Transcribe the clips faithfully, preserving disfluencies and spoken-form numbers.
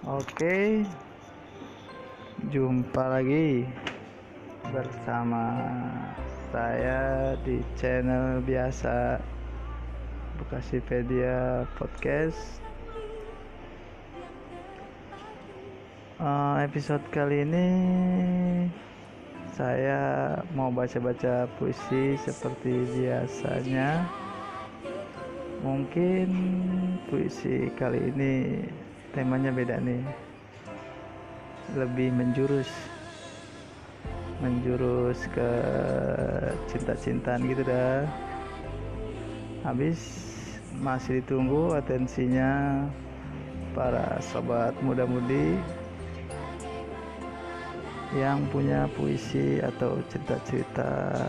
Oke, jumpa lagi bersama saya di channel biasa Bekasipedia Podcast. Uh, episode kali ini saya mau baca-baca puisi seperti biasanya. Mungkin puisi kali ini temanya beda nih, lebih menjurus menjurus ke cinta-cintaan gitu dah. Habis masih ditunggu atensinya para sobat muda-mudi yang punya puisi atau cerita-cerita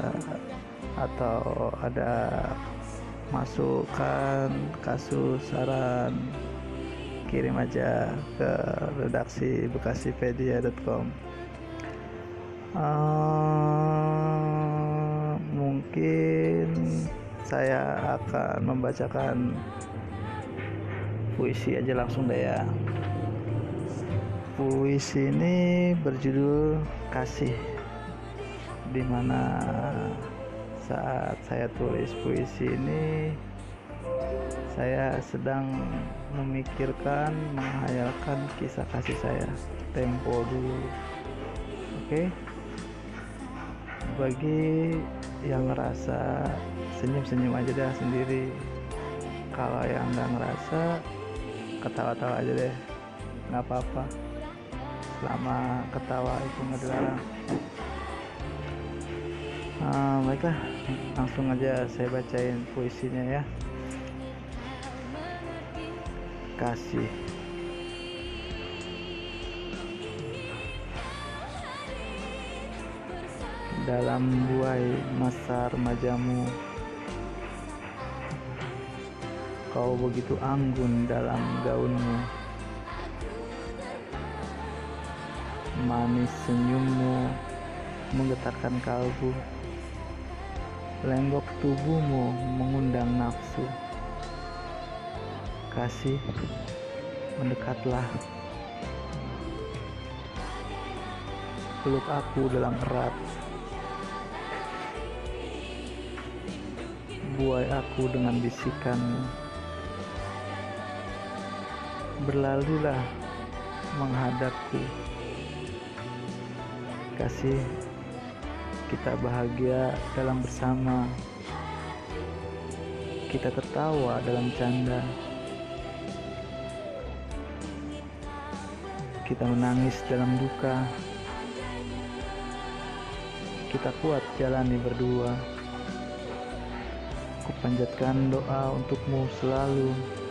atau ada masukan, kasus, saran, kirim aja ke redaksi bekasipedia dot com. Uh, mungkin saya akan membacakan puisi aja langsung deh ya. Puisi ini berjudul Kasih, dimana saat saya tulis puisi ini saya sedang memikirkan, menghayalkan kisah kasih saya tempo dulu. Oke, bagi yang ngerasa, senyum-senyum aja dah sendiri. Kalau yang nggak ngerasa, ketawa-tawa aja deh, nggak apa-apa. Selama ketawa itu nggak dilarang. Nah, baiklah, langsung aja saya bacain puisinya ya. Kasih. Dalam buai masa remajamu, kau begitu anggun dalam gaunmu. Manis senyummu menggetarkan kalbu. Lenggok tubuhmu mengundang nafsu. Kasih, mendekatlah. Peluk aku dalam erat. Buai aku dengan bisikanmu. Berlalulah menghadapku. Kasih, kita bahagia dalam bersama. Kita tertawa dalam canda. Kita menangis dalam duka. Kita kuat jalani berdua. Kupanjatkan doa untukmu selalu,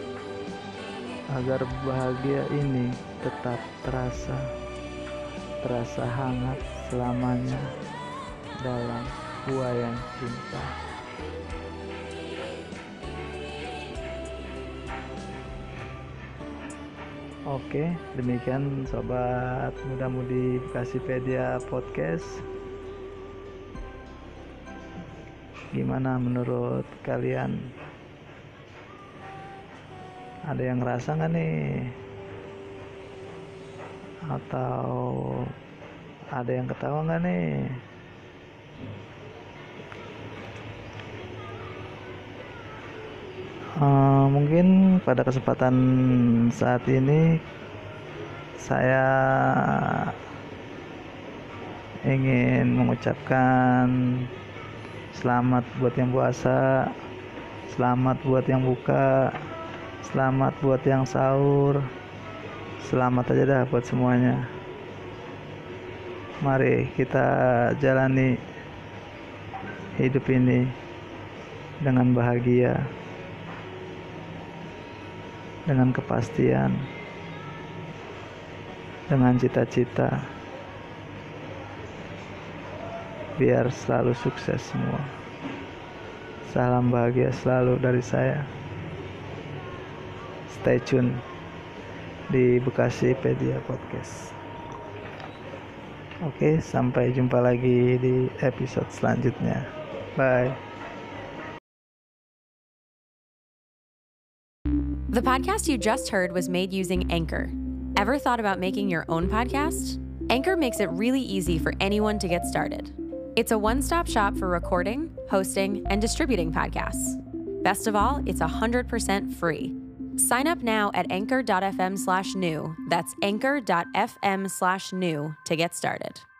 agar bahagia ini tetap terasa, terasa hangat selamanya dalam buayan cinta. Oke, demikian sobat muda-mudi Bekasipedia Podcast. Gimana menurut kalian? Ada yang ngerasa nggak nih? Atau ada yang ketawa nggak nih? Uh, mungkin pada kesempatan saat ini saya ingin mengucapkan selamat buat yang puasa, selamat buat yang buka, selamat buat yang sahur, selamat aja dah buat semuanya. Mari kita jalani hidup ini dengan bahagia, dengan kepastian, dengan cita-cita, biar selalu sukses semua. Salam bahagia selalu dari saya. Stay tune di Bekasipedia Podcast. Oke, sampai jumpa lagi di episode selanjutnya. Bye. The podcast you just heard was made using Anchor. Ever thought about making your own podcast? Anchor makes it really easy for anyone to get started. It's a one-stop shop for recording, hosting, and distributing podcasts. Best of all, it's one hundred percent free. Sign up now at anchor.fm slash new. That's anchor.fm slash new to get started.